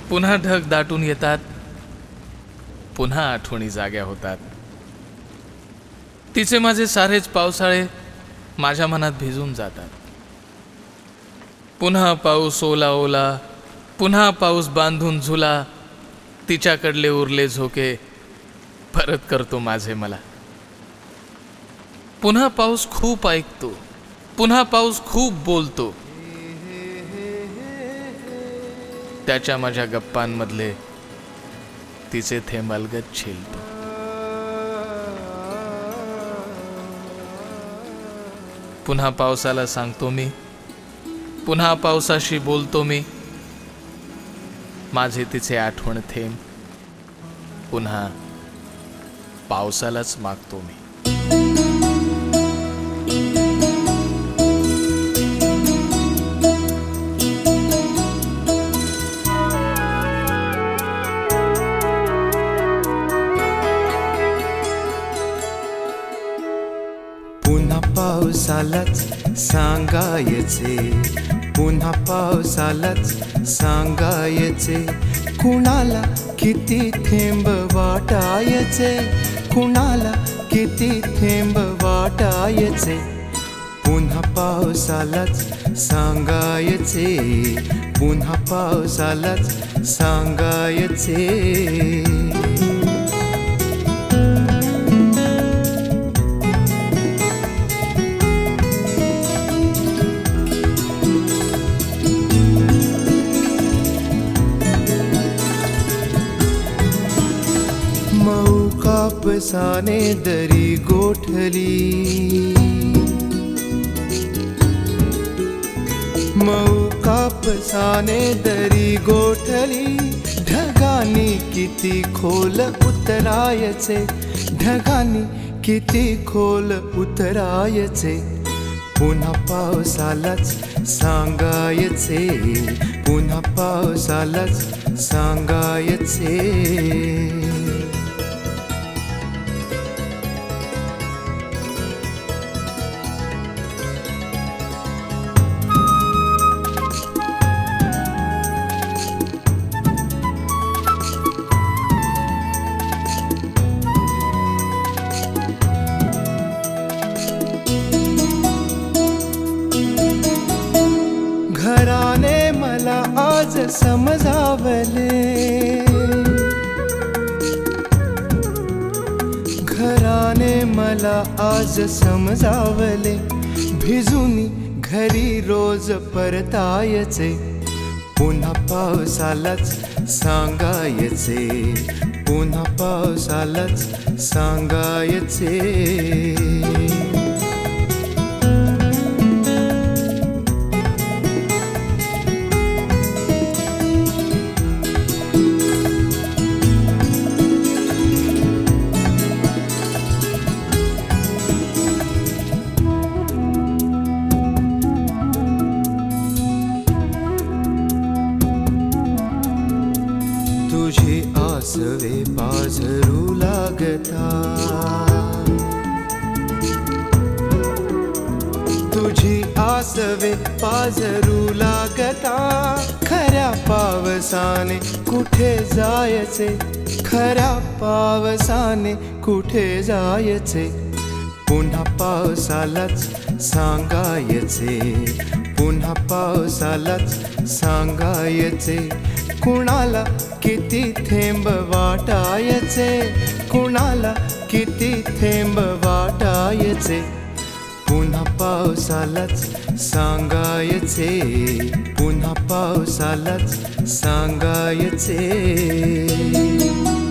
पुन्हा ढग दाटून येतात, पुन्हा आठवणी जाग्या होतात. तिचे माझे सारेच पावसाळे माझ्या मनात भिजून जातात. पुन्हा पाऊस ओला ओला, पुन्हा पाऊस बांधून झुला, तिच्याकडले उरले झोके परत करतो माझे मला. पुन्हा पाऊस खूप ऐकतो, पुन्हा पाऊस खूप बोलतो. त्याच्या माझ्या गप्पांमधले तिचे थेंब अलगद झेलतो. पुन्हा पावसाला सांगतो मी, पुन्हा पावसाशी बोलतो मी. माझे तिचे आठवण थेंब पुन्हा पावसालाच मागतो मी. पावसालाच सांगायचे, पुन्हा पावसालाच सांगायचे. कुणाला किती थेंब वाटायचे, कुणाला किती थेंब वाटायचे. पुन्हा पावसालाच सांगायचे, पुन्हा पावसालाच सांगायचे. मऊ कापसाने दरी गोठली, मऊ कापसाने दरी गोठली. ढगांनी किती खोल उतरायचे, ढगांनी किती खोल उतरायचे. पुन्हा पावसालाच सांगायचे, पुन्हा पावसालाच सांगायचे. घराने मला आज समजावले, घराने मला आज समजावले. भिजूनी घरी रोज परतायचे, पुन्हा पावसालाच सांगायचे, पुन्हा पावसालाच सांगायचे. तुझी आसवे पाझरू लागता, तुझी आसवे पाझरू लागता. खऱ्या पावसाने कुठे जायचे, खऱ्या पावसाने कुठे जायचे. पुन्हा पावसालाच सांगायचे, पुन्हा पावसालाच सांगायचे. कुणाला किती थेंब वाटायचे, कुणाला किती थेंब वाटायचे. पुन्हा पावसालाच सांगायचे, पुन्हा पावसालाच सांगायचे.